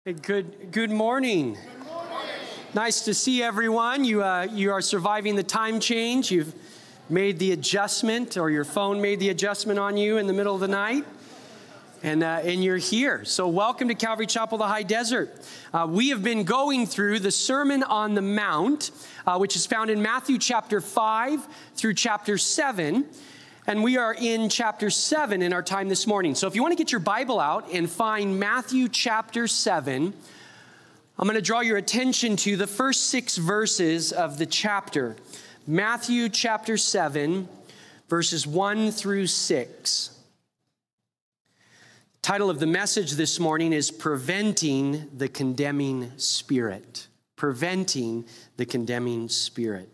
Good morning. Nice to see everyone. You are surviving the time change. You've made the adjustment, or your phone made the adjustment on you in the middle of the night, and you're here. So welcome to Calvary Chapel, the High Desert. We have been going through the Sermon on the Mount, which is found in Matthew chapter 5 through chapter 7. And we are in chapter 7 in our time this morning. So if you want to get your Bible out and find Matthew chapter 7, I'm going to draw your attention to the first 6 verses of the chapter. Matthew chapter 7, verses 1 through 6. The title of the message this morning is Preventing the Condemning Spirit. Preventing the Condemning Spirit.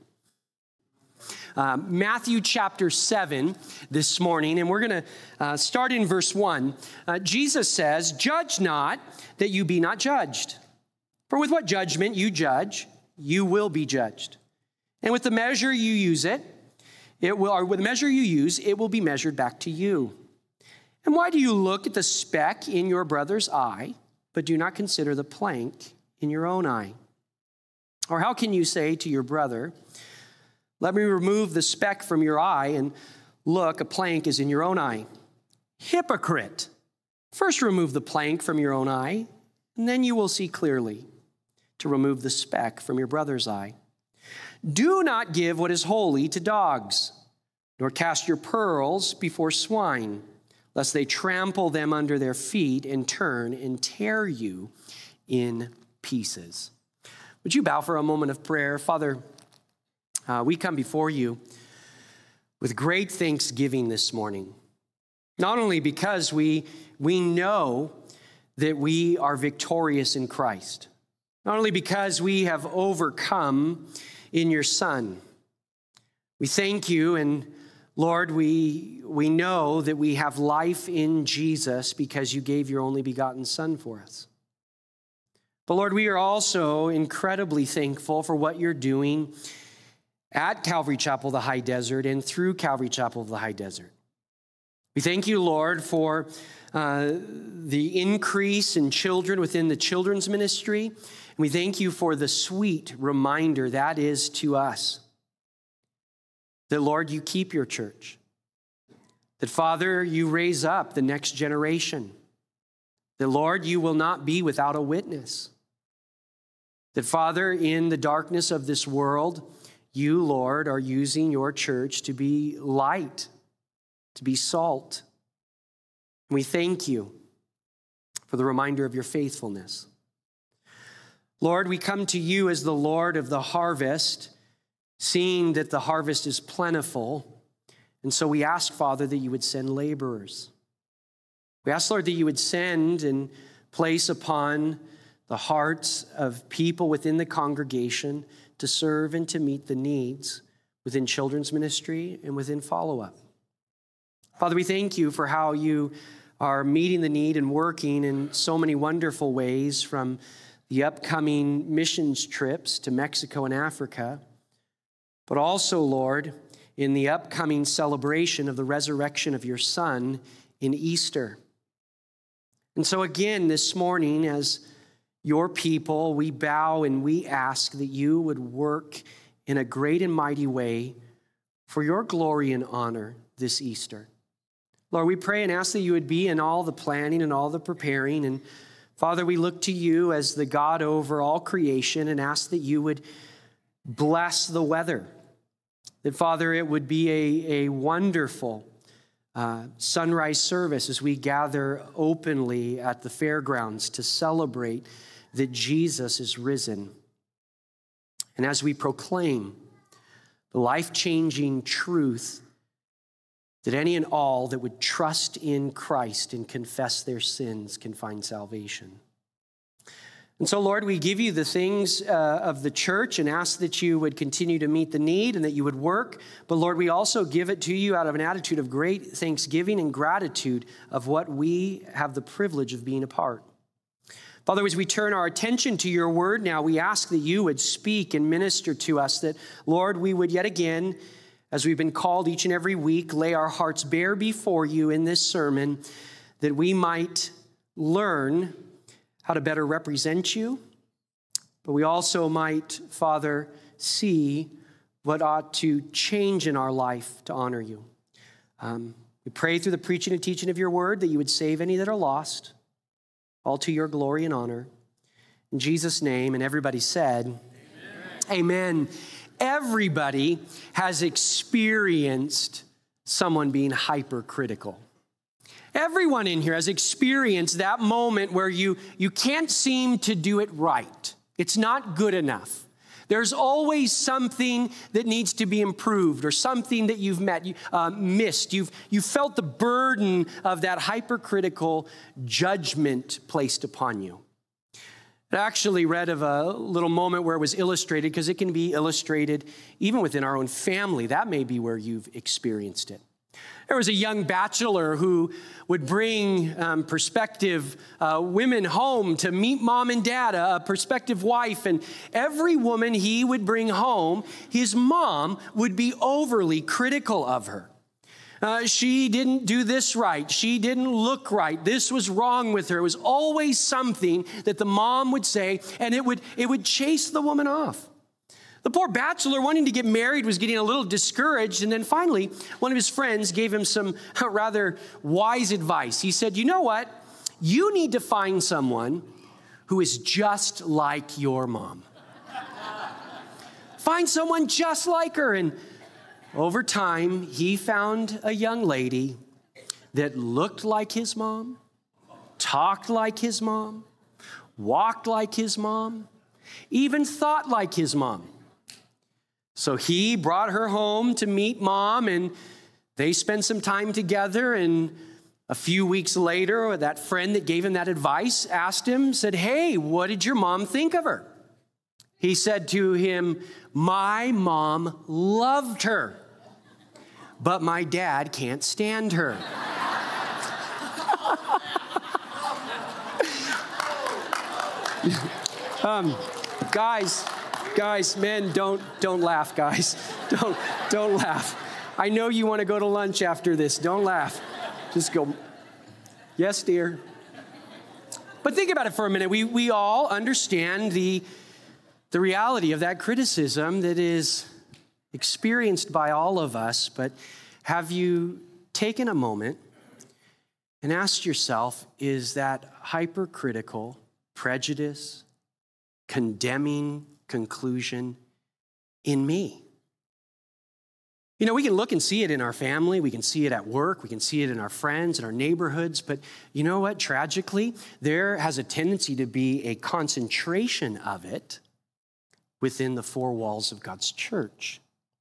Matthew chapter 7 this morning, and we're going to start in verse 1. Jesus says, "Judge not, that you be not judged. For with what judgment you judge, you will be judged. And with the measure you use it will be measured back to you. And why do you look at the speck in your brother's eye, but do not consider the plank in your own eye? Or how can you say to your brother, 'Let me remove the speck from your eye,' and look, a plank is in your own eye? Hypocrite! First remove the plank from your own eye, and then you will see clearly to remove the speck from your brother's eye. Do not give what is holy to dogs, nor cast your pearls before swine, lest they trample them under their feet and turn and tear you in pieces." Would you bow for a moment of prayer? Father, we come before you with great thanksgiving this morning, not only because we know that we are victorious in Christ, not only because we have overcome in your Son. We thank you, and Lord, we know that we have life in Jesus because you gave your only begotten Son for us. But Lord, we are also incredibly thankful for what you're doing at Calvary Chapel, the High Desert, and through Calvary Chapel, the High Desert. We thank you, Lord, for the increase in children within the children's ministry. And we thank you for the sweet reminder that is to us that, Lord, you keep your church. That, Father, you raise up the next generation. That, Lord, you will not be without a witness. That, Father, in the darkness of this world, you, Lord, are using your church to be light, to be salt. And we thank you for the reminder of your faithfulness. Lord, we come to you as the Lord of the harvest, seeing that the harvest is plentiful. And so we ask, Father, that you would send laborers. We ask, Lord, that you would send and place upon the hearts of people within the congregation to serve and to meet the needs within children's ministry and within follow-up. Father, we thank you for how you are meeting the need and working in so many wonderful ways, from the upcoming missions trips to Mexico and Africa, but also, Lord, in the upcoming celebration of the resurrection of your Son in Easter. And so again, this morning, as your people, we bow and we ask that you would work in a great and mighty way for your glory and honor this Easter. Lord, we pray and ask that you would be in all the planning and all the preparing. And Father, we look to you as the God over all creation and ask that you would bless the weather. That, Father, it would be a wonderful sunrise service as we gather openly at the fairgrounds to celebrate that Jesus is risen. And as we proclaim the life-changing truth that any and all that would trust in Christ and confess their sins can find salvation. And so, Lord, we give you the things of the church and ask that you would continue to meet the need and that you would work. But, Lord, we also give it to you out of an attitude of great thanksgiving and gratitude of what we have the privilege of being a part. Father, as we turn our attention to your word now, we ask that you would speak and minister to us, that, Lord, we would yet again, as we've been called each and every week, lay our hearts bare before you in this sermon, that we might learn how to better represent you, but we also might, Father, see what ought to change in our life to honor you. We pray through the preaching and teaching of your word that you would save any that are lost, all to your glory and honor. In Jesus' name, and everybody said, Amen. Everybody has experienced someone being hypercritical. Everyone in here has experienced that moment where you can't seem to do it right. It's not good enough. There's always something that needs to be improved or something that you've missed. You've felt the burden of that hypercritical judgment placed upon you. I actually read of a little moment where it was illustrated, because it can be illustrated even within our own family. That may be where you've experienced it. There was a young bachelor who would bring prospective women home to meet mom and dad, a prospective wife. And every woman he would bring home, his mom would be overly critical of her. She didn't do this right. She didn't look right. This was wrong with her. It was always something that the mom would say, and it would chase the woman off. The poor bachelor, wanting to get married, was getting a little discouraged. And then finally, one of his friends gave him some rather wise advice. He said, you know what? You need to find someone who is just like your mom. Find someone just like her. And over time, he found a young lady that looked like his mom, talked like his mom, walked like his mom, even thought like his mom. So he brought her home to meet mom, and they spent some time together. And a few weeks later, that friend that gave him that advice asked him, said, hey, what did your mom think of her? He said to him, my mom loved her, but my dad can't stand her. Guys, men, don't laugh, guys. Don't laugh. I know you want to go to lunch after this. Don't laugh. Just go, yes, dear. But think about it for a minute. We all understand the reality of that criticism that is experienced by all of us. But have you taken a moment and asked yourself, is that hypercritical, prejudice, condemning conclusion in me? You know, we can look and see it in our family. We can see it at work. We can see it in our friends, in our neighborhoods. But you know what? Tragically, there has a tendency to be a concentration of it within the four walls of God's church.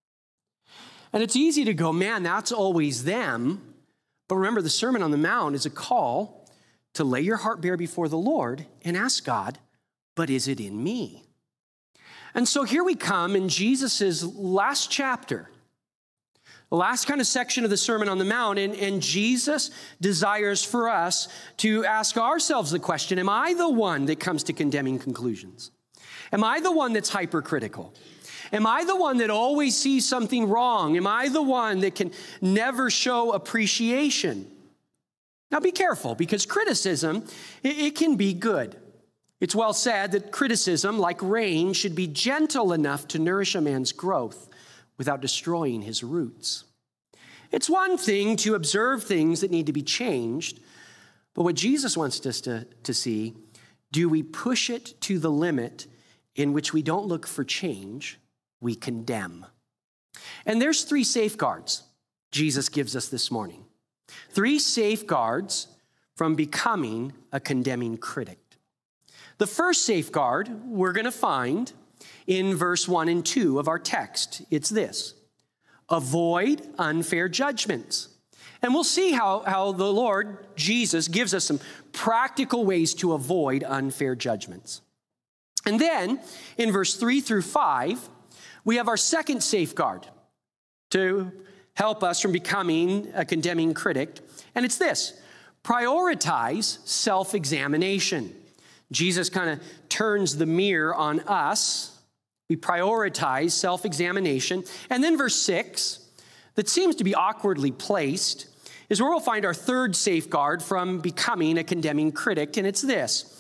And it's easy to go, man, that's always them. But remember, the Sermon on the Mount is a call to lay your heart bare before the Lord and ask God, but is it in me? And so here we come in Jesus' last chapter, the last kind of section of the Sermon on the Mount, and Jesus desires for us to ask ourselves the question, am I the one that comes to condemning conclusions? Am I the one that's hypercritical? Am I the one that always sees something wrong? Am I the one that can never show appreciation? Now be careful, because criticism, it can be good. It's well said that criticism, like rain, should be gentle enough to nourish a man's growth without destroying his roots. It's one thing to observe things that need to be changed, but what Jesus wants us to see, do we push it to the limit in which we don't look for change, we condemn? And there's 3 safeguards Jesus gives us this morning. 3 safeguards from becoming a condemning critic. The first safeguard we're going to find in verse 1 and 2 of our text. It's this: avoid unfair judgments. And we'll see how the Lord Jesus gives us some practical ways to avoid unfair judgments. And then in verse 3 through 5, we have our second safeguard to help us from becoming a condemning critic. And it's this: prioritize self-examination. Jesus kind of turns the mirror on us. We prioritize self-examination. And then verse 6, that seems to be awkwardly placed, is where we'll find our third safeguard from becoming a condemning critic. And it's this: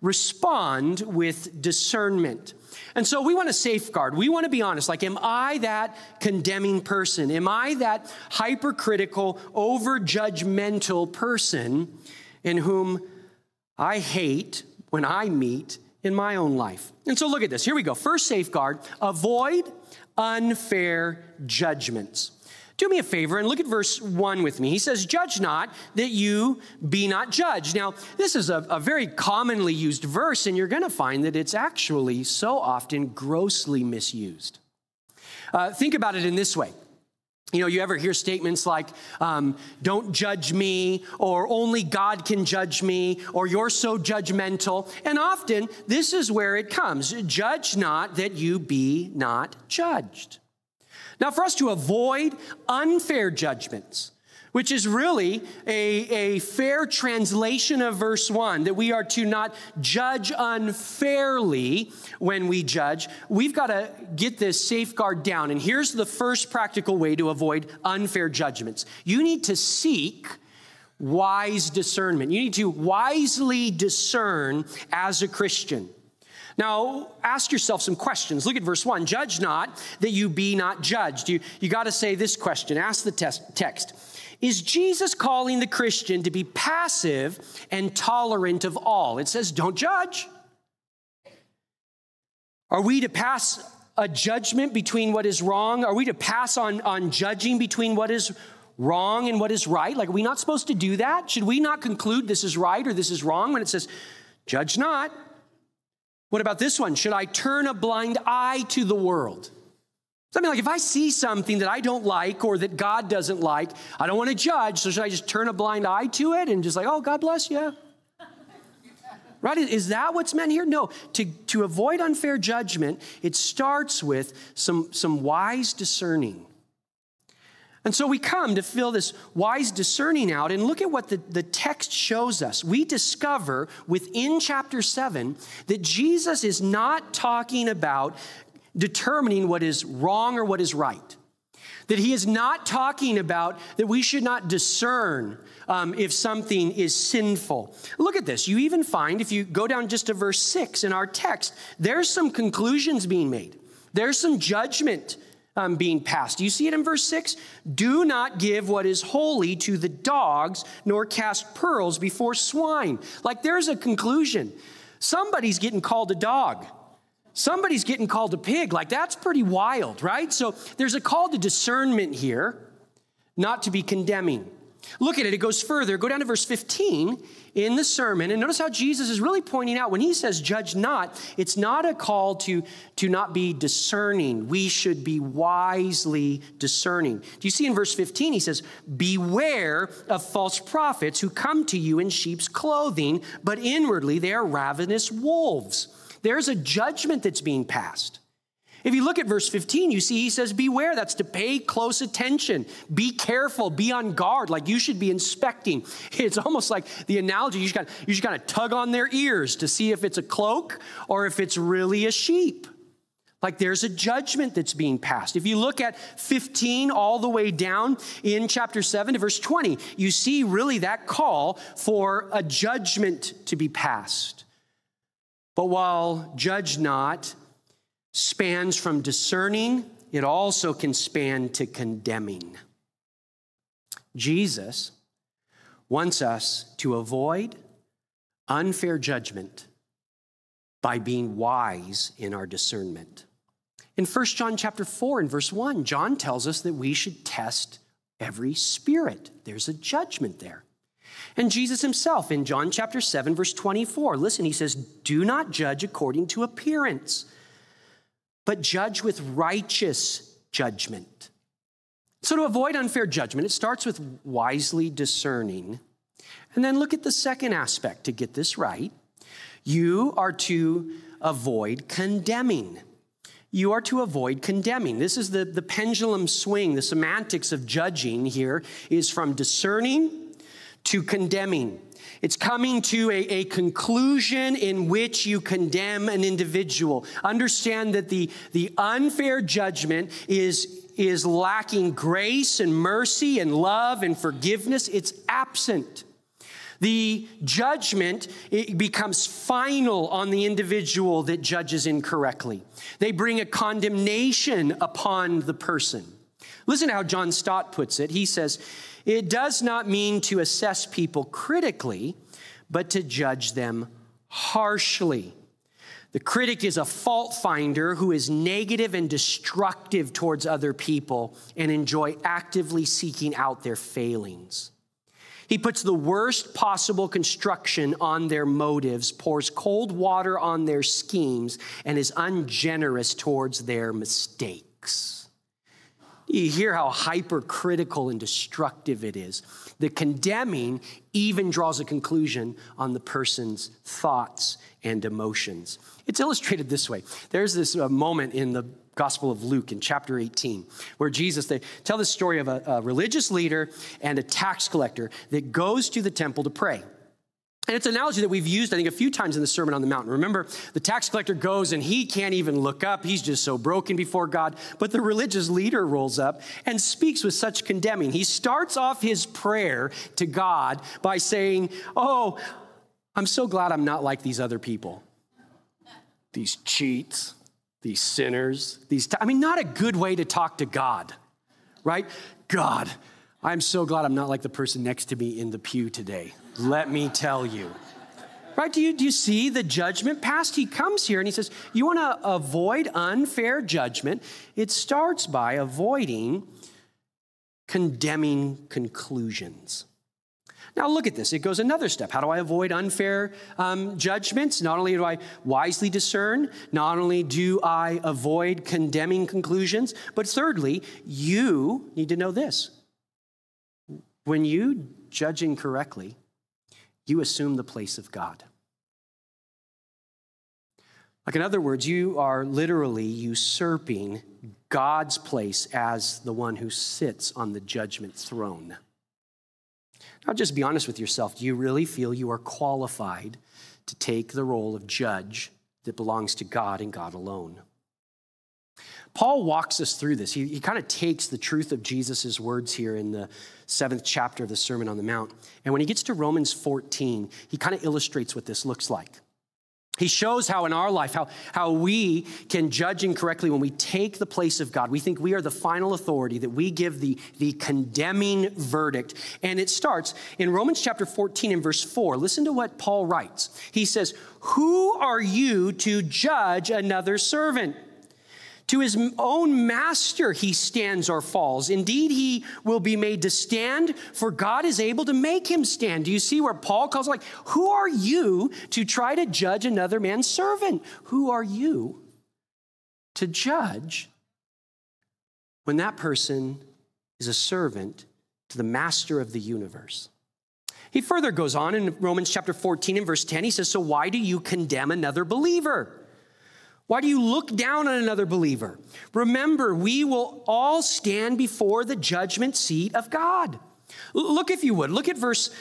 respond with discernment. And so we want to safeguard. We want to be honest. Like, am I that condemning person? Am I that hypercritical, over-judgmental person in whom I hate when I meet in my own life? And so look at this. Here we go. First safeguard, avoid unfair judgments. Do me a favor and look at verse 1 with me. He says, judge not that you be not judged. Now, this is a very commonly used verse, and you're going to find that it's actually so often grossly misused. Think about it in this way. You ever hear statements like, don't judge me, or only God can judge me, or you're so judgmental. And often, this is where it comes. Judge not that you be not judged. Now, for us to avoid unfair judgments, which is really a fair translation of verse 1, that we are to not judge unfairly when we judge, we've got to get this safeguard down. And here's the first practical way to avoid unfair judgments. You need to seek wise discernment. You need to wisely discern as a Christian. Now, ask yourself some questions. Look at verse 1. Judge not that you be not judged. You got to say this question. Ask the text. Is Jesus calling the Christian to be passive and tolerant of all? It says, don't judge. Are we to pass a judgment between what is wrong? Are we to pass on judging between what is wrong and what is right? Like, are we not supposed to do that? Should we not conclude this is right or this is wrong when it says, judge not? What about this one? Should I turn a blind eye to the world? So, I mean, like, if I see something that I don't like or that God doesn't like, I don't want to judge, so should I just turn a blind eye to it and just like, oh, God bless you? Right? Is that what's meant here? No. To avoid unfair judgment, it starts with some wise discerning. And so we come to fill this wise discerning out, and look at what the text shows us. We discover within chapter 7 that Jesus is not talking about determining what is wrong or what is right. That he is not talking about that we should not discern if something is sinful. Look at this. You even find, if you go down just to verse 6 in our text, there's some conclusions being made. There's some judgment being passed. Do you see it in verse 6? Do not give what is holy to the dogs, nor cast pearls before swine. Like, there's a conclusion. Somebody's getting called a dog. Somebody's getting called a pig. Like, that's pretty wild, right? So there's a call to discernment here, not to be condemning. Look at it. It goes further. Go down to verse 15 in the sermon, and notice how Jesus is really pointing out when he says judge not, it's not a call to not be discerning. We should be wisely discerning. Do you see in verse 15, he says, beware of false prophets who come to you in sheep's clothing, but inwardly they are ravenous wolves. There's a judgment that's being passed. If you look at verse 15, you see he says, beware. That's to pay close attention. Be careful. Be on guard. Like, you should be inspecting. It's almost like the analogy. You just got to tug on their ears to see if it's a cloak or if it's really a sheep. Like, there's a judgment that's being passed. If you look at 15 all the way down in chapter 7 to verse 20, you see really that call for a judgment to be passed. But while judge not spans from discerning, it also can span to condemning. Jesus wants us to avoid unfair judgment by being wise in our discernment. In 1 John chapter 4 and verse 1, John tells us that we should test every spirit. There's a judgment there. And Jesus himself in John chapter 7 verse 24, listen, he says, do not judge according to appearance, but judge with righteous judgment. So to avoid unfair judgment, it starts with wisely discerning. And then look at the second aspect to get this right. You are to avoid condemning. You are to avoid condemning. This is the pendulum swing. The semantics of judging here is from discerning to condemning. It's coming to a conclusion in which you condemn an individual. Understand that the unfair judgment is lacking grace and mercy and love and forgiveness. It's absent. The judgment, it becomes final on the individual that judges incorrectly. They bring a condemnation upon the person. Listen to how John Stott puts it. He says, it does not mean to assess people critically, but to judge them harshly. The critic is a fault finder who is negative and destructive towards other people and enjoy actively seeking out their failings. He puts the worst possible construction on their motives, pours cold water on their schemes, and is ungenerous towards their mistakes. You hear how hypercritical and destructive it is. The condemning even draws a conclusion on the person's thoughts and emotions. It's illustrated this way. There's this moment in the Gospel of Luke in chapter 18, where they tell the story of a religious leader and a tax collector that goes to the temple to pray. And it's an analogy that we've used, I think, a few times in the Sermon on the Mount. Remember, the tax collector goes and he can't even look up. He's just so broken before God. But the religious leader rolls up and speaks with such condemning. He starts off his prayer to God by saying, oh, I'm so glad I'm not like these other people. These cheats, these sinners, not a good way to talk to God, right? God, I'm so glad I'm not like the person next to me in the pew today. Let me tell you. Right? Do you see the judgment past? He comes here and he says, you want to avoid unfair judgment? It starts by avoiding condemning conclusions. Now look at this. It goes another step. How do I avoid unfair judgments? Not only do I wisely discern, not only do I avoid condemning conclusions, but thirdly, you need to know this. When you judge incorrectly, you assume the place of God. Like, in other words, you are literally usurping God's place as the one who sits on the judgment throne. Now, just be honest with yourself. Do you really feel you are qualified to take the role of judge that belongs to God and God alone? Paul walks us through this. He kind of takes the truth of Jesus' words here in the 7th chapter of the Sermon on the Mount. And when he gets to Romans 14, he kind of illustrates what this looks like. He shows how in our life, how we can judge incorrectly when we take the place of God. We think we are the final authority, that we give the condemning verdict. And it starts in Romans chapter 14 and verse 4. Listen to what Paul writes. He says, who are you to judge another servant? To his own master he stands or falls. Indeed, he will be made to stand, for God is able to make him stand. Do you see where Paul calls, like, who are you to try to judge another man's servant? Who are you to judge when that person is a servant to the master of the universe? He further goes on in Romans chapter 14 and verse 10. He says, so why do you condemn another believer? Why do you look down on another believer? Remember, we will all stand before the judgment seat of God. Look, if you would, look at verse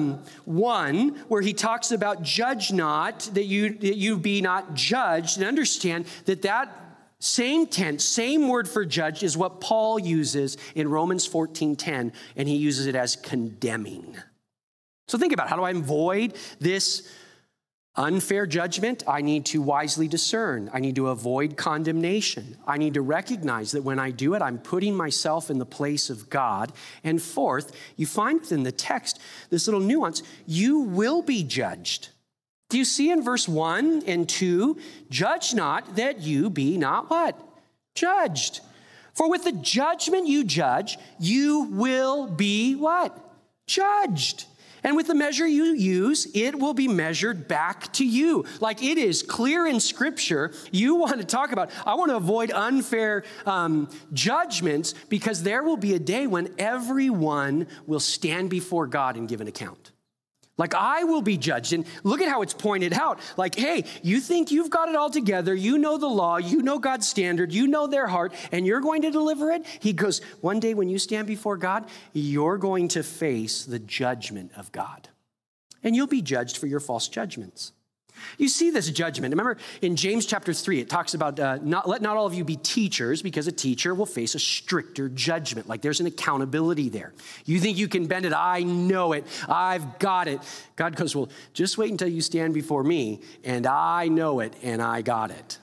1, where he talks about judge not, that you be not judged, and understand that same tense, same word for judge is what Paul uses in Romans 14:10, and he uses it as condemning. So think about, how do I avoid this unfair judgment? I need to wisely discern. I need to avoid condemnation. I need to recognize that when I do it, I'm putting myself in the place of God. And fourth, you find within the text this little nuance, you will be judged. Do you see in verse 1 and 2, judge not that you be not what? Judged. For with the judgment you judge, you will be what? Judged. And with the measure you use, it will be measured back to you. Like, it is clear in Scripture, you want to talk about, I want to avoid unfair judgments, because there will be a day when everyone will stand before God and give an account. Like, I will be judged. And look at how it's pointed out. Like, hey, you think you've got it all together. You know the law. You know God's standard. You know their heart. And you're going to deliver it? He goes, one day when you stand before God, you're going to face the judgment of God. And you'll be judged for your false judgments. You see this judgment. Remember in James chapter 3, it talks about let not all of you be teachers, because a teacher will face a stricter judgment. Like there's an accountability there. You think you can bend it? I know it. I've got it. God goes, well, just wait until you stand before me, and I know it, and I got it.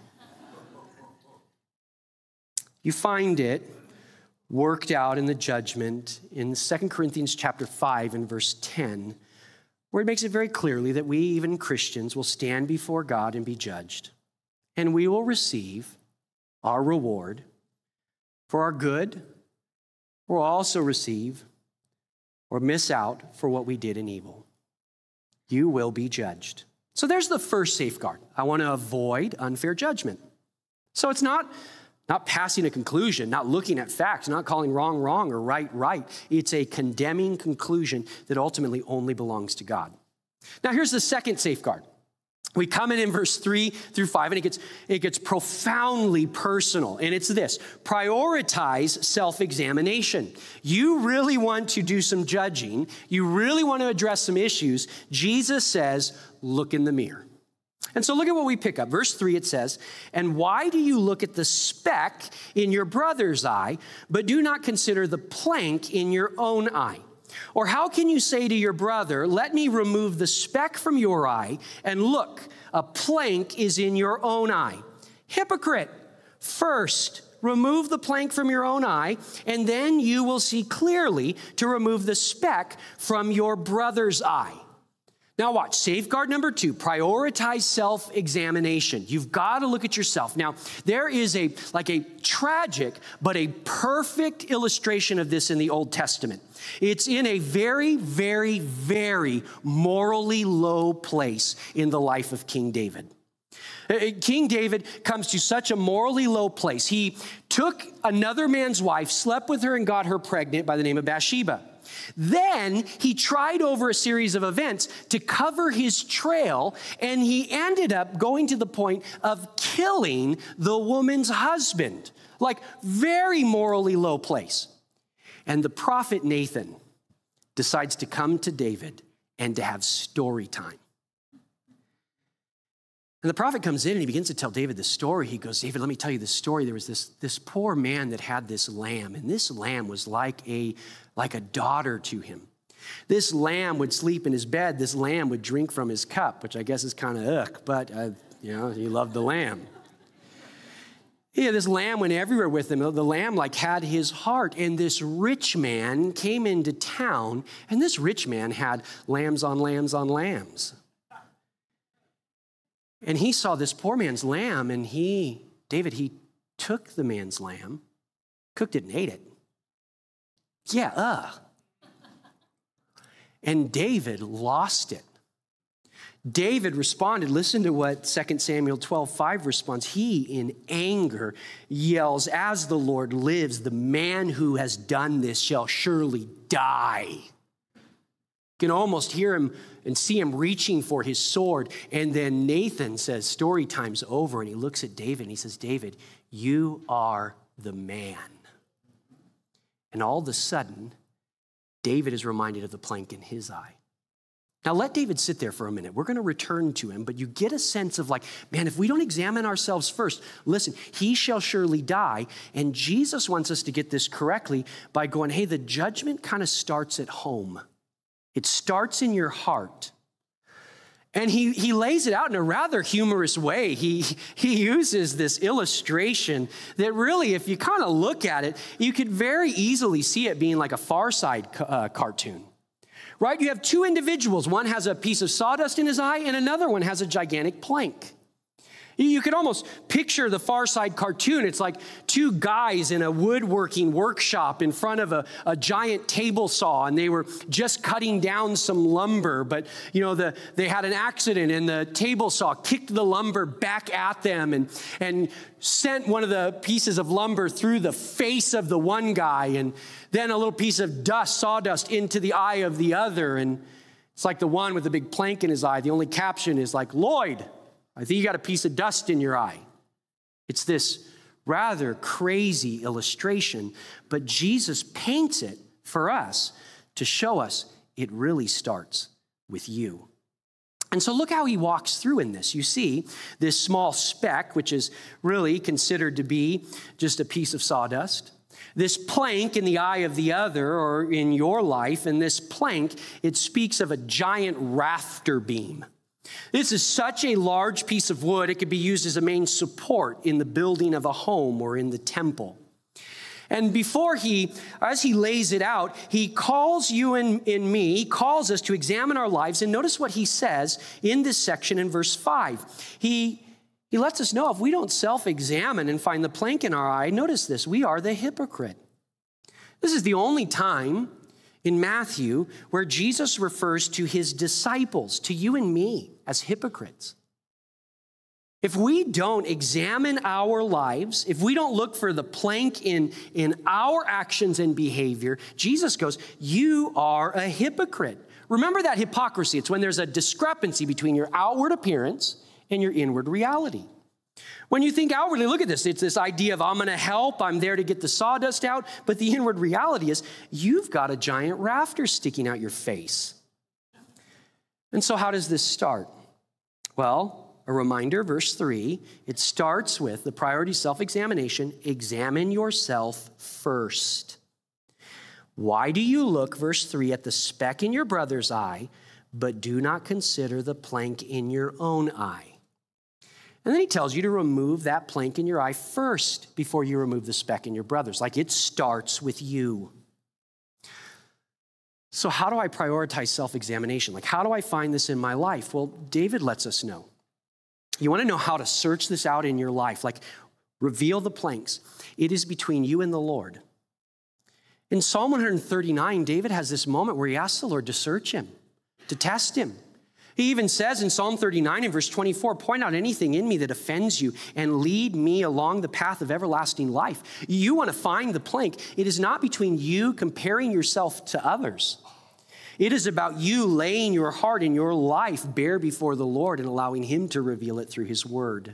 You find it worked out in the judgment in 2 Corinthians chapter 5 and verse 10, where it makes it very clearly that we, even Christians, will stand before God and be judged. And we will receive our reward for our good. We'll also receive or miss out for what we did in evil. You will be judged. So there's the first safeguard. I want to avoid unfair judgment. So it's not passing a conclusion, not looking at facts, not calling wrong wrong or right right. It's a condemning conclusion that ultimately only belongs to God. Now here's the second safeguard. We come in verse 3 through 5, and it gets profoundly personal. And it's this: prioritize self-examination. You really want to do some judging. You really want to address some issues. Jesus says, look in the mirror. And so look at what we pick up. Verse 3, it says, and why do you look at the speck in your brother's eye, but do not consider the plank in your own eye? Or how can you say to your brother, let me remove the speck from your eye, and look, a plank is in your own eye? Hypocrite, first remove the plank from your own eye, and then you will see clearly to remove the speck from your brother's eye. Now watch, safeguard number 2, prioritize self-examination. You've got to look at yourself. Now, there is a tragic but a perfect illustration of this in the Old Testament. It's in a very, very, very morally low place in the life of King David. King David comes to such a morally low place. He took another man's wife, slept with her, and got her pregnant by the name of Bathsheba. Then he tried over a series of events to cover his trail, and he ended up going to the point of killing the woman's husband. Like, very morally low place. And the prophet Nathan decides to come to David and to have story time. And the prophet comes in and he begins to tell David the story. He goes, David, let me tell you this story. There was this poor man that had this lamb, and this lamb was like a daughter to him. This lamb would sleep in his bed. This lamb would drink from his cup, which I guess is kind of ugh, but he loved the lamb. Yeah, this lamb went everywhere with him. The lamb had his heart. And this rich man came into town, and this rich man had lambs on lambs on lambs. And he saw this poor man's lamb, and David took the man's lamb, cooked it, and ate it. Yeah, And David lost it. David responded. Listen to what 2 Samuel 12:5 responds. He, in anger, yells, as the Lord lives, the man who has done this shall surely die. You can almost hear him and see him reaching for his sword. And then Nathan says, story time's over. And he looks at David and he says, David, you are the man. And all of a sudden, David is reminded of the plank in his eye. Now, let David sit there for a minute. We're going to return to him, but you get a sense of man, if we don't examine ourselves first, listen, he shall surely die. And Jesus wants us to get this correctly by going, hey, the judgment kind of starts at home. It starts in your heart. And he lays it out in a rather humorous way. He uses this illustration that really, if you kind of look at it, you could very easily see it being like a Far Side cartoon. Right? You have two individuals. One has a piece of sawdust in his eye, and another one has a gigantic plank. You could almost picture the Far Side cartoon. It's like two guys in a woodworking workshop in front of a giant table saw, and they were just cutting down some lumber. But, they had an accident, and the table saw kicked the lumber back at them and sent one of the pieces of lumber through the face of the one guy, and then a little piece of sawdust into the eye of the other. And it's like the one with the big plank in his eye. The only caption is Lloyd, I think you got a piece of dust in your eye. It's this rather crazy illustration, but Jesus paints it for us to show us it really starts with you. And so look how he walks through in this. You see this small speck, which is really considered to be just a piece of sawdust. This plank in the eye of the other, or in your life, and this plank, it speaks of a giant rafter beam. This is such a large piece of wood, it could be used as a main support in the building of a home or in the temple. And as he lays it out, he calls you and me, he calls us to examine our lives. And notice what he says in this section in verse 5. He lets us know if we don't self-examine and find the plank in our eye, notice this, we are the hypocrite. This is the only time in Matthew where Jesus refers to his disciples, to you and me, as hypocrites. If we don't examine our lives, if we don't look for the plank in our actions and behavior, Jesus goes, you are a hypocrite. Remember that hypocrisy. It's when there's a discrepancy between your outward appearance and your inward reality. When you think outwardly, look at this. It's this idea of I'm going to help, I'm there to get the sawdust out. But the inward reality is you've got a giant rafter sticking out your face. And so how does this start? Well, a reminder, verse 3, it starts with the priority self-examination. Examine yourself first. Why do you look, verse 3, at the speck in your brother's eye, but do not consider the plank in your own eye? And then he tells you to remove that plank in your eye first before you remove the speck in your brother's. Like it starts with you. So how do I prioritize self-examination? Like how do I find this in my life? Well, David lets us know. You want to know how to search this out in your life, like reveal the planks. It is between you and the Lord. In Psalm 139, David has this moment where he asks the Lord to search him, to test him. He even says in Psalm 39 in verse 24, point out anything in me that offends you and lead me along the path of everlasting life. You want to find the plank. It is not between you comparing yourself to others. It is about you laying your heart and your life bare before the Lord and allowing him to reveal it through his word.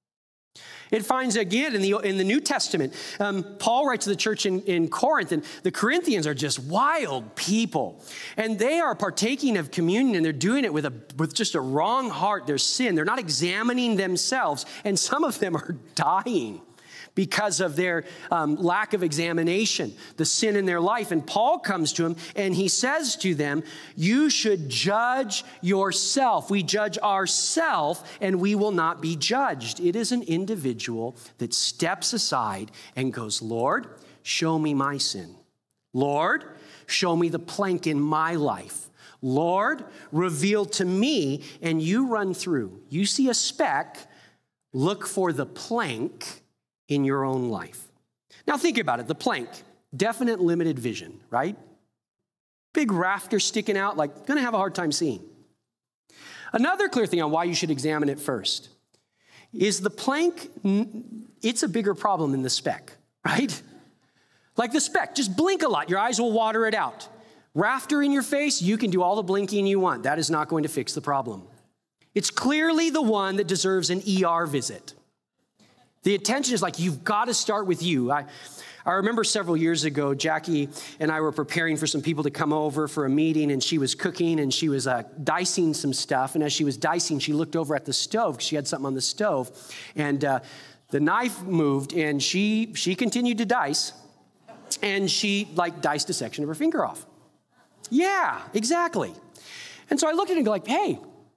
It finds again in the New Testament, Paul writes to the church in Corinth, and the Corinthians are just wild people. And they are partaking of communion, and they're doing it with just a wrong heart, their sin. They're not examining themselves, and some of them are dying because of their lack of examination, the sin in their life. And Paul comes to them and he says to them, you should judge yourself. We judge ourselves and we will not be judged. It is an individual that steps aside and goes, Lord, show me my sin. Lord, show me the plank in my life. Lord, reveal to me, and you run through. You see a speck, look for the plank in your own life. Now think about it, the plank, definite limited vision, right? Big rafter sticking out, like gonna have a hard time seeing. Another clear thing on why you should examine it first is the plank, it's a bigger problem than the speck, right? Like the speck, just blink a lot, your eyes will water it out. Rafter in your face, you can do all the blinking you want. That is not going to fix the problem. It's clearly the one that deserves an ER visit. The attention is like, you've got to start with you. I remember several years ago, Jackie and I were preparing for some people to come over for a meeting, and she was cooking and she was dicing some stuff. And as she was dicing, she looked over at the stove because she had something on the stove. And the knife moved and she continued to dice, and she diced a section of her finger off. Yeah, exactly. And so I looked at it and go like, hey,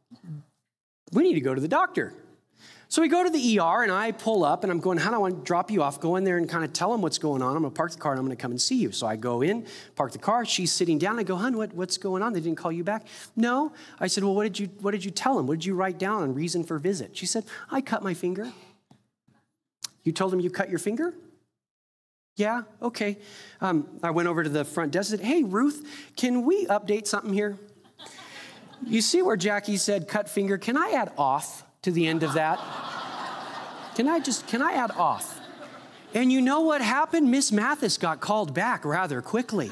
we need to go to the doctor. So we go to the ER, and I pull up, and I'm going, how do I want to drop you off? Go in there and kind of tell them what's going on. I'm going to park the car, and I'm going to come and see you. So I go in, park the car. She's sitting down. I go, hon, what's going on? They didn't call you back? No. I said, well, what did you tell them? What did you write down on reason for visit? She said, I cut my finger. You told them you cut your finger? Yeah, okay. I went over to the front desk and said, hey, Ruth, can we update something here? You see where Jackie said cut finger? Can I add off to the end of that? Can I add off? And you know what happened? Miss Mathis got called back rather quickly.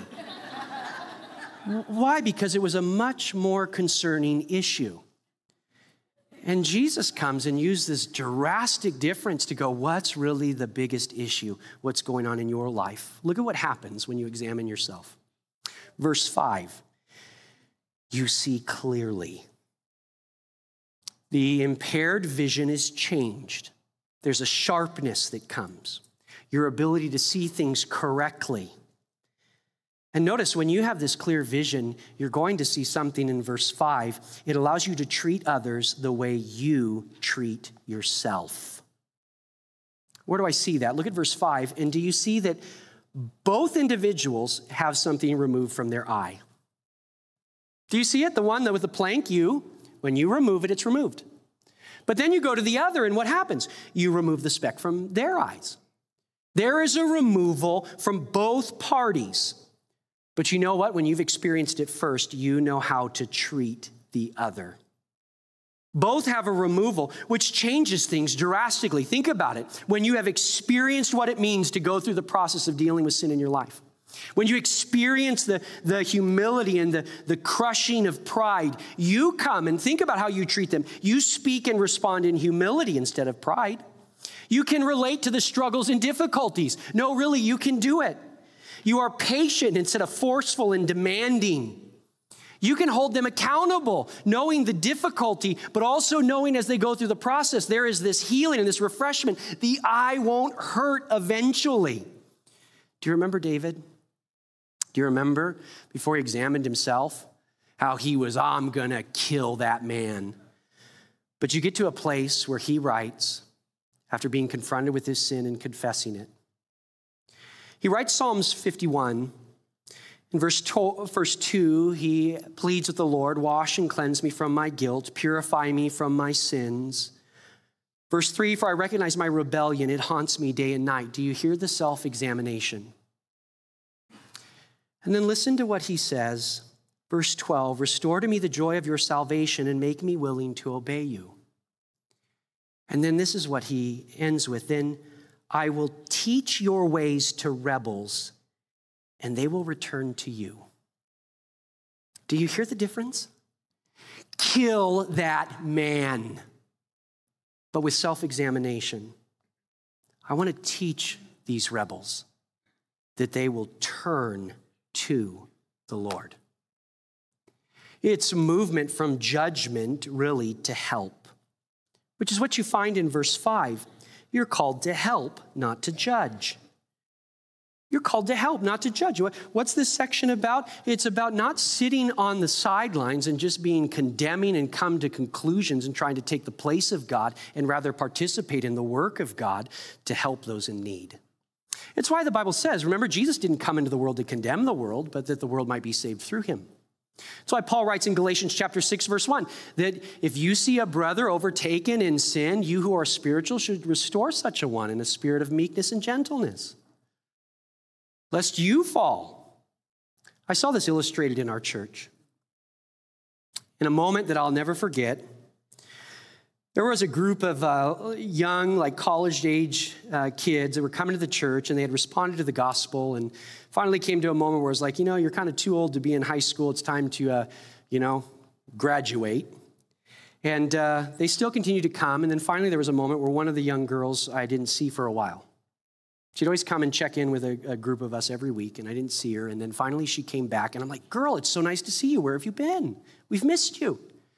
Why? Because it was a much more concerning issue. And Jesus comes and uses this drastic difference to go, what's really the biggest issue? What's going on in your life? Look at what happens when you examine yourself. Verse 5, you see clearly. The impaired vision is changed. There's a sharpness that comes, your ability to see things correctly. And notice when you have this clear vision, you're going to see something in verse 5. It allows you to treat others the way you treat yourself. Where do I see that? Look at verse 5. And do you see that both individuals have something removed from their eye? Do you see it? The one with the plank, when you remove it, it's removed. But then you go to the other, and what happens? You remove the speck from their eyes. There is a removal from both parties. But you know what? When you've experienced it first, you know how to treat the other. Both have a removal, which changes things drastically. Think about it. When you have experienced what it means to go through the process of dealing with sin in your life, when you experience the humility and the crushing of pride, you come and think about how you treat them. You speak and respond in humility instead of pride. You can relate to the struggles and difficulties. No, really, you can do it. You are patient instead of forceful and demanding. You can hold them accountable, knowing the difficulty, but also knowing as they go through the process, there is this healing and this refreshment. The eye won't hurt eventually. Do you remember David? Do you remember before he examined himself, how he was, I'm going to kill that man. But you get to a place where he writes, after being confronted with his sin and confessing it, he writes Psalms 51. In verse 2, he pleads with the Lord, wash and cleanse me from my guilt, purify me from my sins. Verse 3, for I recognize my rebellion, it haunts me day and night. Do you hear the self-examination? And then listen to what he says. Verse 12, restore to me the joy of your salvation and make me willing to obey you. And then this is what he ends with, then I will teach your ways to rebels, and they will return to you. Do you hear the difference? Kill that man, but with self-examination. I want to teach these rebels that they will turn to the Lord. It's movement from judgment, really, to help, which is what you find in verse 5. You're called to help, not to judge. You're called to help, not to judge. What's this section about? It's about not sitting on the sidelines and just being condemning and come to conclusions and trying to take the place of God, and rather participate in the work of God to help those in need. It's why the Bible says, remember, Jesus didn't come into the world to condemn the world, but that the world might be saved through him. That's why Paul writes in Galatians chapter 6, verse 1, that if you see a brother overtaken in sin, you who are spiritual should restore such a one in a spirit of meekness and gentleness, lest you fall. I saw this illustrated in our church. In a moment that I'll never forget, there was a group of young, college-age kids that were coming to the church, and they had responded to the gospel, and finally came to a moment where it's like, you're kind of too old to be in high school. It's time to, graduate. And they still continued to come, and then finally there was a moment where one of the young girls I didn't see for a while. She'd always come and check in with a group of us every week, and I didn't see her. And then finally she came back, and I'm like, girl, it's so nice to see you. Where have you been? We've missed you.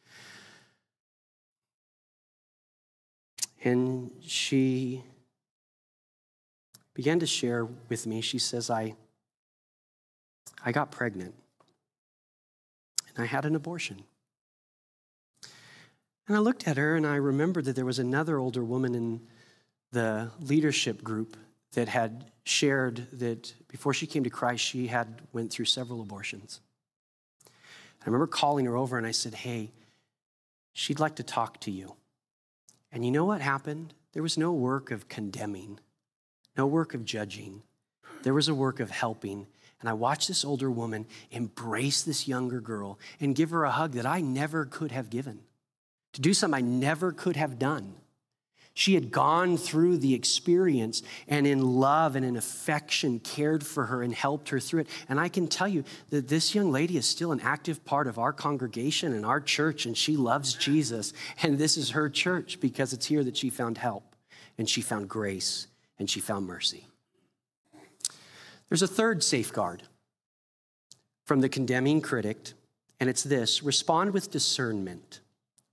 And she began to share with me. She says, I got pregnant, and I had an abortion. And I looked at her, and I remembered that there was another older woman in the leadership group that had shared that before she came to Christ, she had went through several abortions. I remember calling her over, and I said, hey, she'd like to talk to you. And you know what happened? There was no work of condemning, no work of judging. There was a work of helping. And I watched this older woman embrace this younger girl and give her a hug that I never could have given, to do something I never could have done. She had gone through the experience and in love and in affection cared for her and helped her through it. And I can tell you that this young lady is still an active part of our congregation and our church, and she loves Jesus. And this is her church because it's here that she found help, and she found grace, and she found mercy. There's a third safeguard from the condemning critic, and it's this: respond with discernment.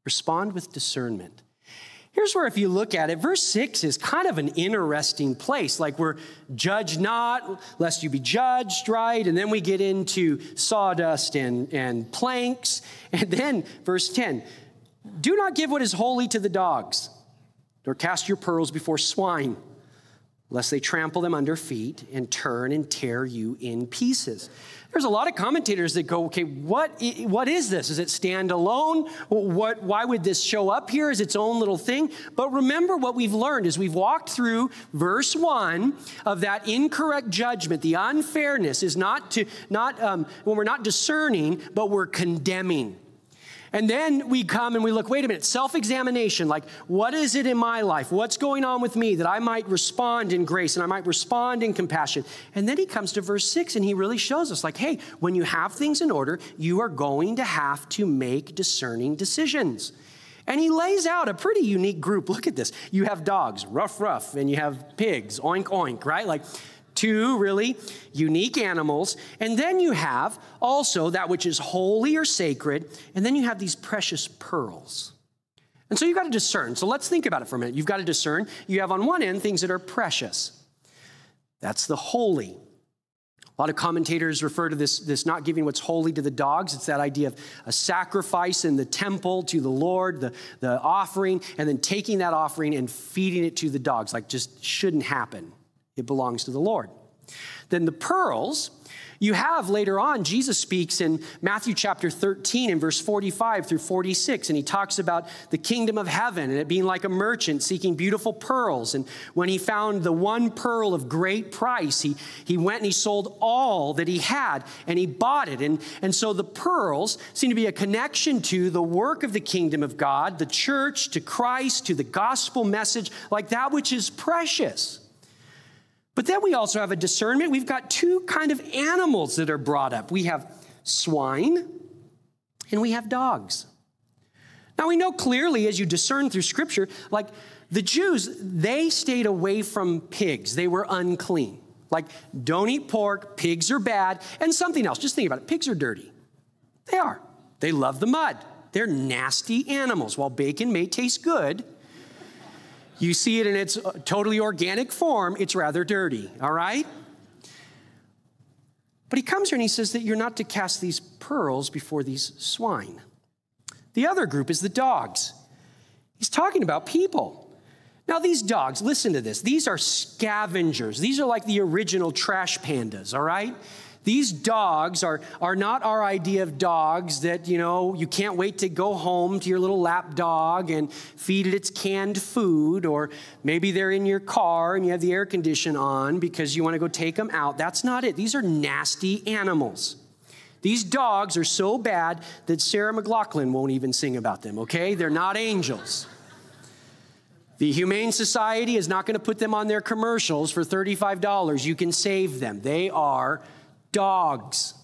Respond with discernment. Here's where, if you look at it, verse 6 is kind of an interesting place. Like, we're judge not, lest you be judged, right? And then we get into sawdust and planks. And then verse 10, do not give what is holy to the dogs, nor cast your pearls before swine, lest they trample them under feet and turn and tear you in pieces. There's a lot of commentators that go, okay, what is this? Is it standalone? Why would this show up here as its own little thing? But remember what we've learned as we've walked through verse 1 of that incorrect judgment. The unfairness is not when we're not discerning, but we're condemning. And then we come and we look, wait a minute, self-examination, like, what is it in my life? What's going on with me that I might respond in grace and I might respond in compassion? And then he comes to verse 6 and he really shows us, like, hey, when you have things in order, you are going to have to make discerning decisions. And he lays out a pretty unique group. Look at this. You have dogs, ruff, and you have pigs, oink, oink, right? Like, two really unique animals. And then you have also that which is holy or sacred. And then you have these precious pearls. And so you've got to discern. So let's think about it for a minute. You've got to discern. You have on one end things that are precious. That's the holy. A lot of commentators refer to this not giving what's holy to the dogs. It's that idea of a sacrifice in the temple to the Lord, the offering, and then taking that offering and feeding it to the dogs. Like, just shouldn't happen. It belongs to the Lord. Then the pearls, you have later on, Jesus speaks in Matthew chapter 13 and verse 45 through 46, and he talks about the kingdom of heaven and it being like a merchant seeking beautiful pearls. And when he found the one pearl of great price, he went and he sold all that he had and he bought it. And so the pearls seem to be a connection to the work of the kingdom of God, the church, to Christ, to the gospel message, like that which is precious. But then we also have a discernment. We've got two kind of animals that are brought up. We have swine and we have dogs. Now we know clearly as you discern through Scripture, like the Jews, they stayed away from pigs. They were unclean. Like, don't eat pork, pigs are bad, and something else. Just think about it. Pigs are dirty. They are. They love the mud. They're nasty animals. While bacon may taste good, you see it in its totally organic form, it's rather dirty, all right? But he comes here and he says that you're not to cast these pearls before these swine. The other group is the dogs. He's talking about people. Now these dogs, listen to this. These are scavengers. These are like the original trash pandas, all right? These dogs are not our idea of dogs that, you can't wait to go home to your little lap dog and feed it its canned food, or maybe they're in your car and you have the air condition on because you want to go take them out. That's not it. These are nasty animals. These dogs are so bad that Sarah McLachlan won't even sing about them, okay? They're not angels. The Humane Society is not going to put them on their commercials for $35. You can save them. They are dogs.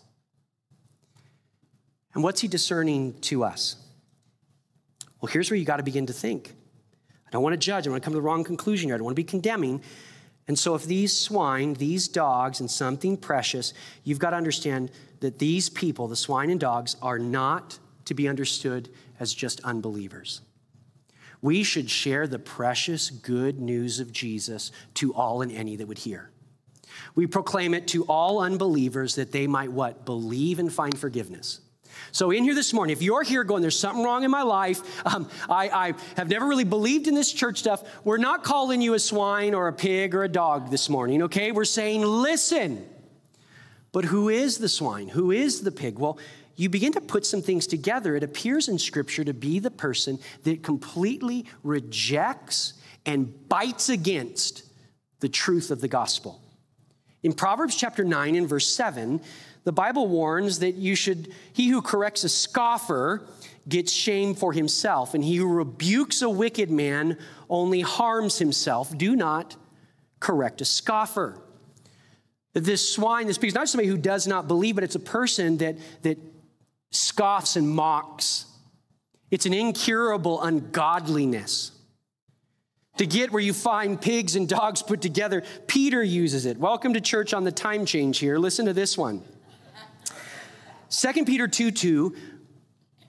And what's he discerning to us? Well, here's where you got to begin to think. I don't want to judge. I want to come to the wrong conclusion here. I don't want to be condemning. And so if these swine, these dogs, and something precious, you've got to understand that these people, the swine and dogs, are not to be understood as just unbelievers. We should share the precious good news of Jesus to all and any that would hear. We proclaim it to all unbelievers that they might what? Believe and find forgiveness. So in here this morning, if you're here going, there's something wrong in my life, I have never really believed in this church stuff, we're not calling you a swine or a pig or a dog this morning, okay? We're saying, listen. But who is the swine? Who is the pig? Well, you begin to put some things together. It appears in Scripture to be the person that completely rejects and bites against the truth of the gospel. In Proverbs chapter 9 and verse 7, the Bible warns that he who corrects a scoffer gets shame for himself, and he who rebukes a wicked man only harms himself. Do not correct a scoffer. This swine, this pig, is not somebody who does not believe, but it's a person that scoffs and mocks. It's an incurable ungodliness. To get where you find pigs and dogs put together, Peter uses it. Welcome to church on the time change here. Listen to this one. 2 Peter 2:2.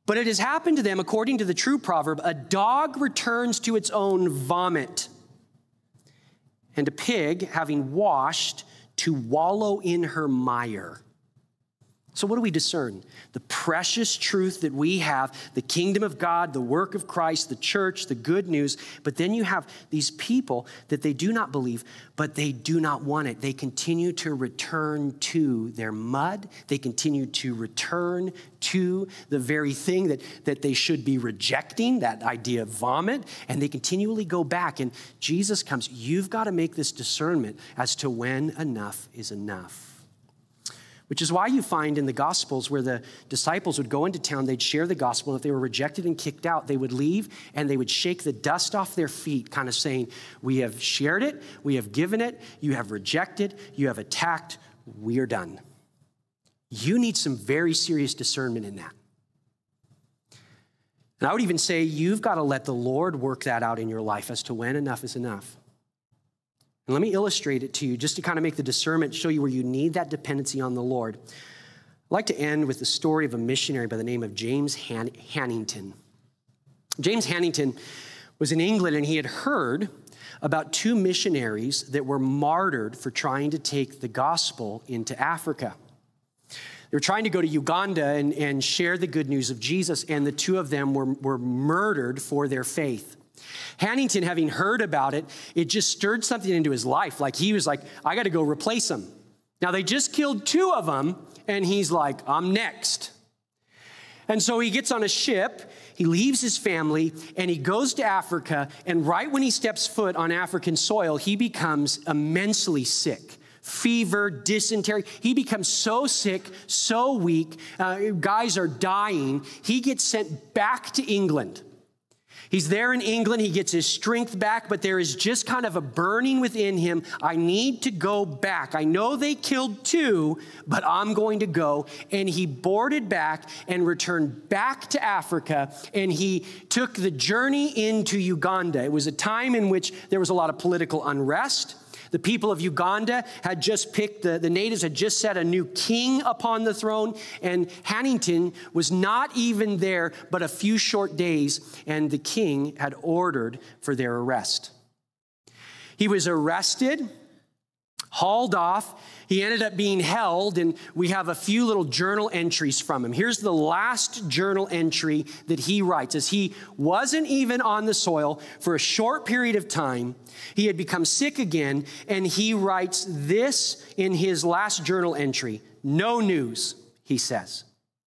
But it has happened to them, according to the true proverb, a dog returns to its own vomit, and a pig, having washed, to wallow in her mire. So what do we discern? The precious truth that we have, the kingdom of God, the work of Christ, the church, the good news. But then you have these people that they do not believe, but they do not want it. They continue to return to their mud. They continue to return to the very thing that they should be rejecting, that idea of vomit. And they continually go back. And Jesus comes. You've got to make this discernment as to when enough is enough. Which is why you find in the Gospels where the disciples would go into town, they'd share the gospel, and if they were rejected and kicked out, they would leave and they would shake the dust off their feet, kind of saying, we have shared it, we have given it, you have rejected, you have attacked, we are done. You need some very serious discernment in that. And I would even say you've got to let the Lord work that out in your life as to when enough is enough. And let me illustrate it to you just to kind of make the discernment, show you where you need that dependency on the Lord. I'd like to end with the story of a missionary by the name of James Hannington. James Hannington was in England, and he had heard about two missionaries that were martyred for trying to take the gospel into Africa. They were trying to go to Uganda and share the good news of Jesus, and the two of them were murdered for their faith. Hannington, having heard about it, it just stirred something into his life. Like he was like, I got to go replace them. Now they just killed two of them, and he's like, I'm next. And so he gets on a ship, he leaves his family, and he goes to Africa. And right when he steps foot on African soil, he becomes immensely sick. Fever, dysentery. He becomes so sick, so weak. Guys are dying. He gets sent back to England. He's there in England. He gets his strength back, but there is just kind of a burning within him. I need to go back. I know they killed two, but I'm going to go. And he boarded back and returned back to Africa, and he took the journey into Uganda. It was a time in which there was a lot of political unrest. The people of Uganda had just picked, the natives had just set a new king upon the throne, and Hannington was not even there but a few short days, and the king had ordered for their arrest. He was arrested, hauled off. He ended up being held, and we have a few little journal entries from him. Here's the last journal entry that he writes. As he wasn't even on the soil for a short period of time, he had become sick again, and he writes this in his last journal entry. No news, he says.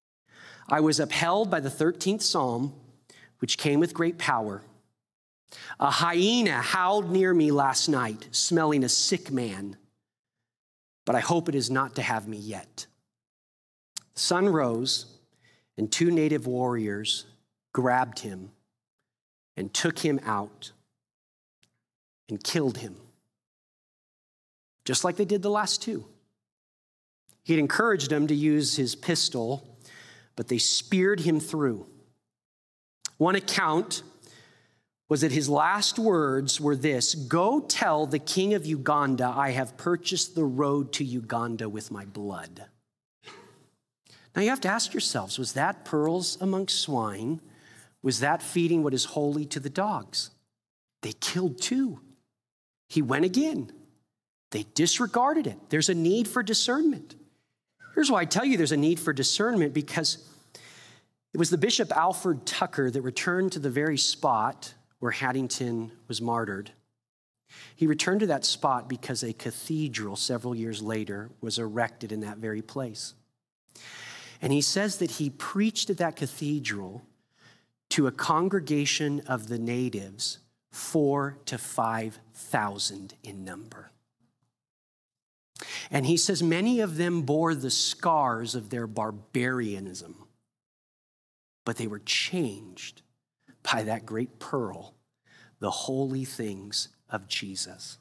I was upheld by the 13th Psalm, which came with great power. A hyena howled near me last night, smelling a sick man. But I hope it is not to have me yet. The sun rose, and two native warriors grabbed him and took him out and killed him, just like they did the last two. He had encouraged them to use his pistol, but they speared him through. One account was that his last words were this: go tell the king of Uganda, I have purchased the road to Uganda with my blood. Now you have to ask yourselves, was that pearls amongst swine? Was that feeding what is holy to the dogs? They killed two. He went again. They disregarded it. There's a need for discernment. Here's why I tell you there's a need for discernment, because it was the Bishop Alfred Tucker that returned to the very spot where Hannington was martyred. He returned to that spot because a cathedral several years later was erected in that very place. And he says that he preached at that cathedral to a congregation of the natives, 4,000 to 5,000 in number. And he says many of them bore the scars of their barbarianism, but they were changed by that great pearl, the holy things of Jesus.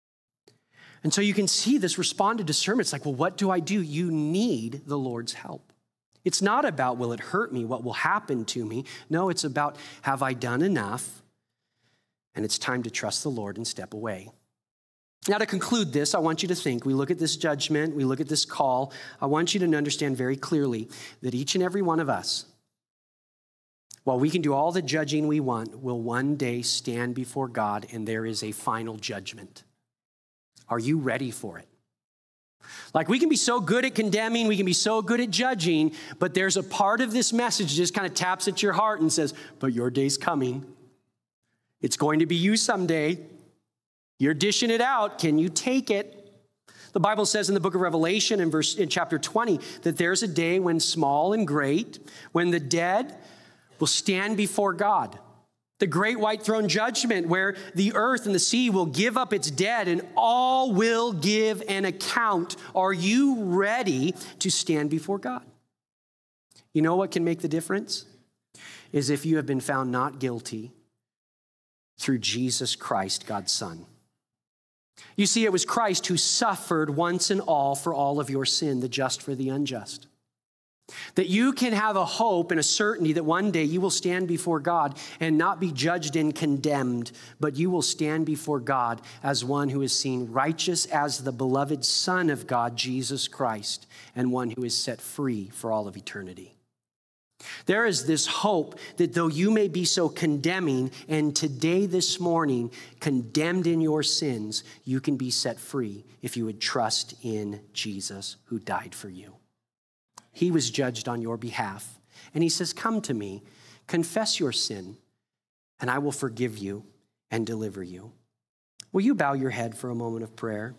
And so you can see this respond to discernment. It's like, well, what do I do? You need the Lord's help. It's not about, will it hurt me? What will happen to me? No, it's about, have I done enough? And it's time to trust the Lord and step away. Now, to conclude this, I want you to think, we look at this judgment, we look at this call. I want you to understand very clearly that each and every one of us, while we can do all the judging we want, will one day stand before God, and there is a final judgment. Are you ready for it? Like, we can be so good at condemning, we can be so good at judging, but there's a part of this message that just kind of taps at your heart and says, but your day's coming. It's going to be you someday. You're dishing it out. Can you take it? The Bible says in the book of Revelation in chapter 20 that there's a day when small and great, when the dead will stand before God. The great white throne judgment where the earth and the sea will give up its dead and all will give an account. Are you ready to stand before God? You know what can make the difference? Is if you have been found not guilty through Jesus Christ, God's Son. You see, it was Christ who suffered once and all for all of your sin, the just for the unjust. That you can have a hope and a certainty that one day you will stand before God and not be judged and condemned, but you will stand before God as one who is seen righteous as the beloved Son of God, Jesus Christ, and one who is set free for all of eternity. There is this hope that though you may be so condemning and today, this morning, condemned in your sins, you can be set free if you would trust in Jesus who died for you. He was judged on your behalf. And he says, come to me, confess your sin, and I will forgive you and deliver you. Will you bow your head for a moment of prayer?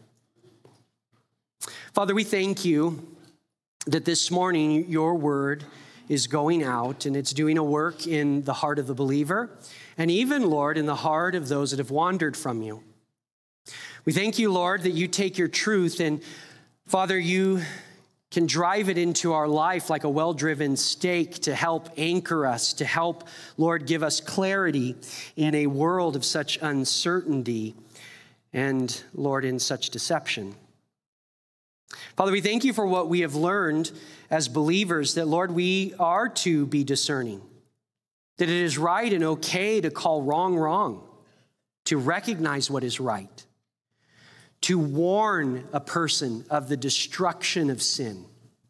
Father, we thank you that this morning your word is going out and it's doing a work in the heart of the believer and even, Lord, in the heart of those that have wandered from you. We thank you, Lord, that you take your truth and, Father, you can drive it into our life like a well-driven stake to help anchor us, to help, Lord, give us clarity in a world of such uncertainty and, Lord, in such deception. Father, we thank you for what we have learned as believers, that, Lord, we are to be discerning, that it is right and okay to call wrong wrong, to recognize what is right, to warn a person of the destruction of sin,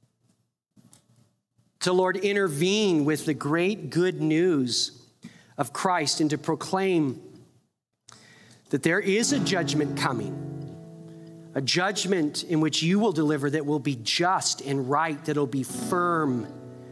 to, Lord, intervene with the great good news of Christ and to proclaim that there is a judgment coming, a judgment in which you will deliver that will be just and right, that will be firm,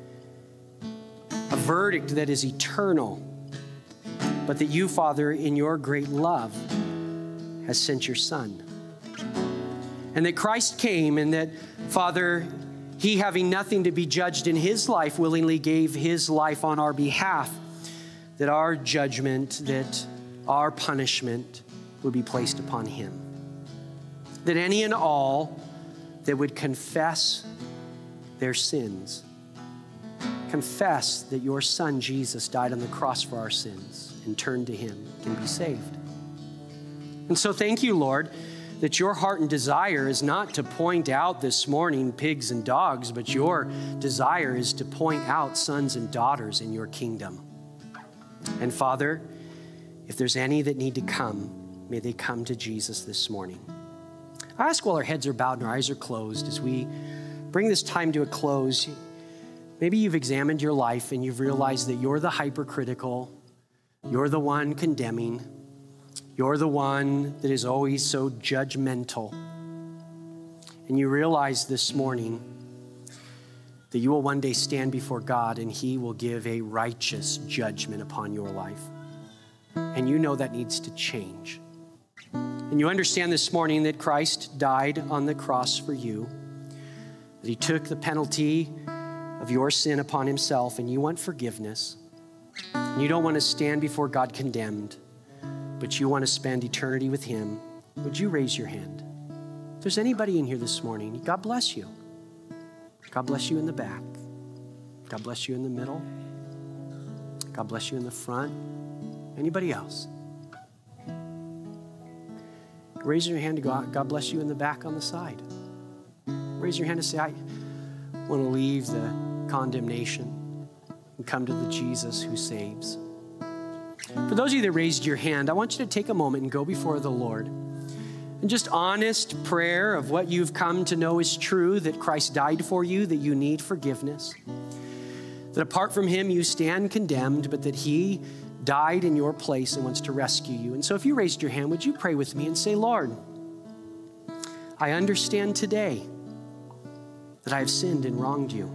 a verdict that is eternal, but that you, Father, in your great love, has sent your Son. And that Christ came and that, Father, he, having nothing to be judged in his life, willingly gave his life on our behalf, that our judgment, that our punishment would be placed upon him. That any and all that would confess their sins, confess that your Son, Jesus, died on the cross for our sins and turn to him, can be saved. And so thank you, Lord, that your heart and desire is not to point out this morning pigs and dogs, but your desire is to point out sons and daughters in your kingdom. And Father, if there's any that need to come, may they come to Jesus this morning. I ask while our heads are bowed and our eyes are closed, as we bring this time to a close, maybe you've examined your life and you've realized that you're the hypercritical, you're the one condemning, you're the one that is always so judgmental. And you realize this morning that you will one day stand before God and he will give a righteous judgment upon your life. And you know that needs to change. And you understand this morning that Christ died on the cross for you, that he took the penalty of your sin upon himself, and you want forgiveness. And you don't want to stand before God condemned, but you want to spend eternity with him. Would you raise your hand? If there's anybody in here this morning, God bless you. God bless you in the back. God bless you in the middle. God bless you in the front. Anybody else? Raise your hand to God bless you in the back on the side. Raise your hand to say, I want to leave the condemnation and come to the Jesus who saves. For those of you that raised your hand, I want you to take a moment and go before the Lord. And just honest prayer of what you've come to know is true, that Christ died for you, that you need forgiveness. that apart from him you stand condemned, but that he died in your place and wants to rescue you. And so if you raised your hand, would you pray with me and say, Lord, I understand today that I have sinned and wronged you.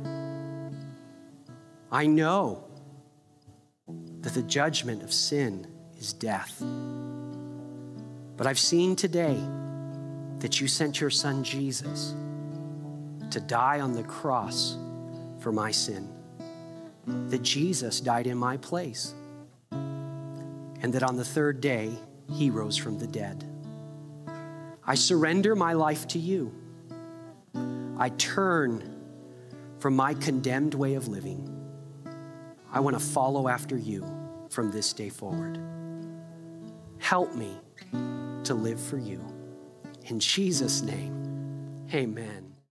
I know that the judgment of sin is death. But I've seen today that you sent your son Jesus to die on the cross for my sin, that Jesus died in my place, and that on the third day, he rose from the dead. I surrender my life to you. I turn from my condemned way of living. I want to follow after you from this day forward. Help me to live for you. In Jesus' name, amen.